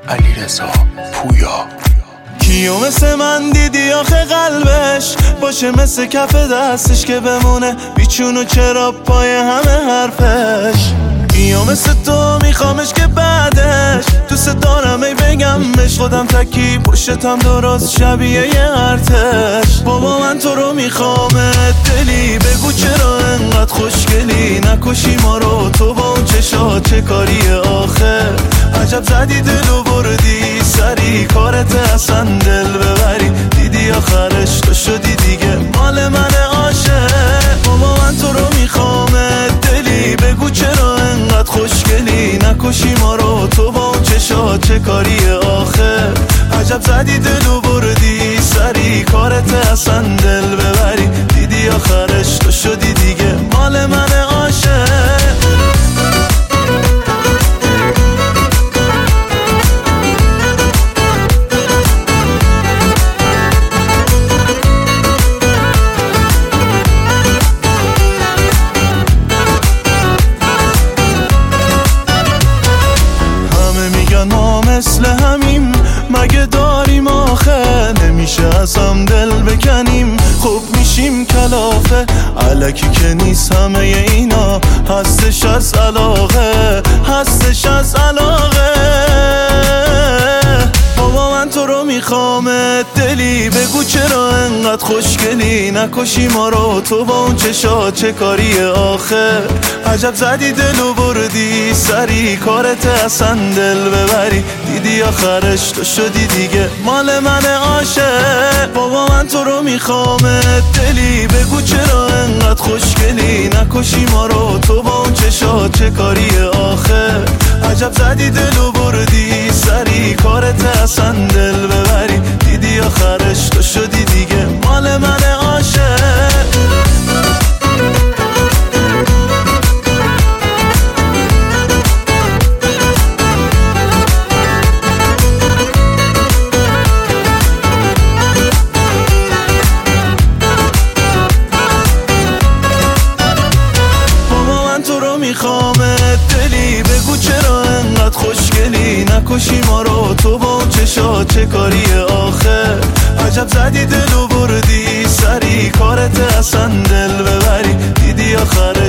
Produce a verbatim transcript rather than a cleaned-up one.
علیرضا پویا. کیو مثل من دیدی آخه قلبش باشه مثل کف دستش که بمونه بیچون و چرا پای همه حرفش. کیو مثل تو میخوامش که بعدش دوست دارم ای بگم بهش خودم تکی پشتم درست شبیه یه ارتش. بابا من تو رو میخوامت دلی بگو چرا انقدر خوشگلی نکشی ما رو تو با اون چشا چه کاریه آخه. عجب زدی دلو بردی سری کارت اصلا دل ببری دیدی آخرش تو شدی دیگه مال من عاشق. بابا من تو رو میخوامت دلی بگو چرا انقدر خوشگلی نکشی ما رو تو با اون چشا چه کاریه آخه. عجب زدی دلو بردی سری کارت اصلا دل ببری دیدی آخرش تو شدی دیگه مال من عاشق. مثل همیم مگه داریم آخه نمیشه از هم دل بکنیم خوب میشیم کلافه الکی که نیست همه اینا هستش از علاقه هستش از علاقه. بابا من تو رو میخوامت دلی بگو چرا انقدر خوشگلی نکشی ما رو تو با اون چشا چه کاریه آخه. عجب زدی دلو بردی سری کارت اصلا دل ببری دیدی آخرش تو شدی دیگه مال من عاشق. بابا من تو رو میخوامت دلی بگو چرا انقدر خوشگلی نکشی ما رو تو با اون چشا چه کاریه آخه. عجب زدی دلو بردی سری کارت اصلا دل ببری دیدی آخرش تو شدی دیگه مال من عاشق. میخوامت دلی بگو چرا انقدر خوشگلی نکشی ما رو تو با اون چشا چه کاریه آخه. عجب زدی دلو بردی سری کارت اصلا دل ببری دیدی آخر